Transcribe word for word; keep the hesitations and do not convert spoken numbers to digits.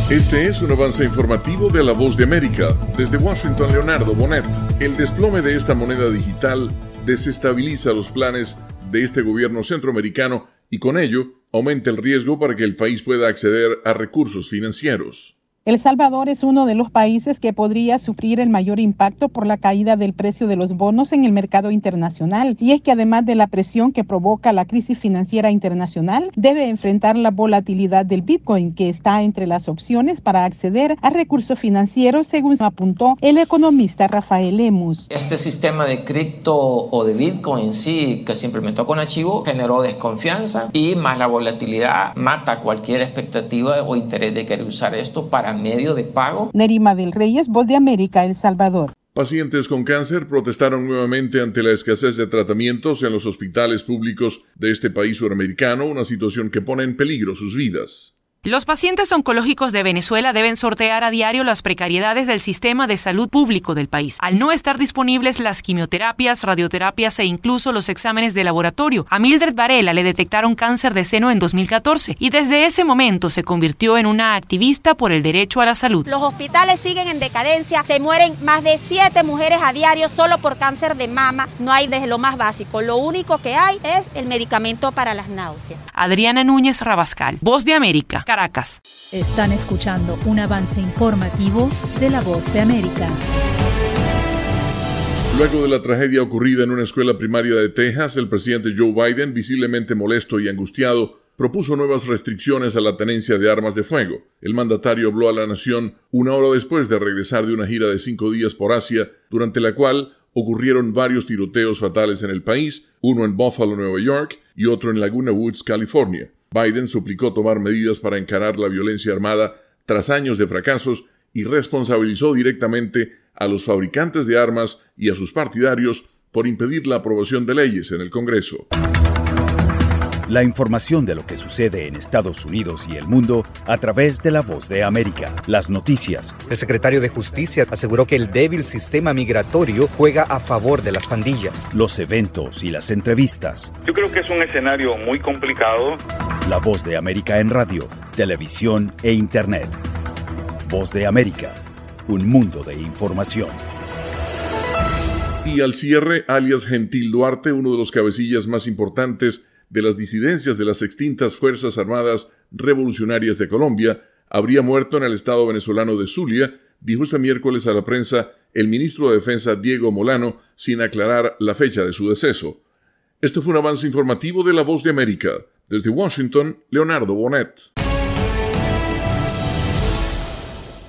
Este es un avance informativo de La Voz de América. Desde Washington, Leonardo Bonet. El desplome de esta moneda digital desestabiliza los planes de este gobierno centroamericano y con ello aumenta el riesgo para que el país pueda acceder a recursos financieros. El Salvador es uno de los países que podría sufrir el mayor impacto por la caída del precio de los bonos en el mercado internacional. Y es que además de la presión que provoca la crisis financiera internacional, debe enfrentar la volatilidad del Bitcoin, que está entre las opciones para acceder a recursos financieros, según apuntó el economista Rafael Lemus. Este sistema de cripto o de Bitcoin en sí, que se implementó con Archivo, generó desconfianza y más la volatilidad mata cualquier expectativa o interés de querer usar esto para medio de pago. Nerima del Reyes, Voz de América, El Salvador. Pacientes con cáncer protestaron nuevamente ante la escasez de tratamientos en los hospitales públicos de este país suramericano, una situación que pone en peligro sus vidas. Los pacientes oncológicos de Venezuela deben sortear a diario las precariedades del sistema de salud público del país, al no estar disponibles las quimioterapias, radioterapias e incluso los exámenes de laboratorio. A Mildred Varela le detectaron cáncer de seno en dos mil catorce y desde ese momento se convirtió en una activista por el derecho a la salud. Los hospitales siguen en decadencia, se mueren más de siete mujeres a diario solo por cáncer de mama. No hay desde lo más básico, lo único que hay es el medicamento para las náuseas. Adriana Núñez Rabascal, Voz de América, Caracas. Están escuchando un avance informativo de La Voz de América. Luego de la tragedia ocurrida en una escuela primaria de Texas, el presidente Joe Biden, visiblemente molesto y angustiado, propuso nuevas restricciones a la tenencia de armas de fuego. El mandatario habló a la nación una hora después de regresar de una gira de cinco días por Asia, durante la cual ocurrieron varios tiroteos fatales en el país, uno en Buffalo, Nueva York, y otro en Laguna Woods, California. Biden suplicó tomar medidas para encarar la violencia armada tras años de fracasos y responsabilizó directamente a los fabricantes de armas y a sus partidarios por impedir la aprobación de leyes en el Congreso. La información de lo que sucede en Estados Unidos y el mundo a través de La Voz de América. Las noticias. El secretario de Justicia aseguró que el débil sistema migratorio juega a favor de las pandillas. Los eventos y las entrevistas. Yo creo que es un escenario muy complicado. La Voz de América en radio, televisión e internet. Voz de América, un mundo de información. Y al cierre, alias Gentil Duarte, uno de los cabecillas más importantes de las disidencias de las extintas Fuerzas Armadas Revolucionarias de Colombia, habría muerto en el estado venezolano de Zulia, dijo este miércoles a la prensa el ministro de Defensa Diego Molano, sin aclarar la fecha de su deceso. Este fue un avance informativo de La Voz de América. Desde Washington, Leonardo Bonet.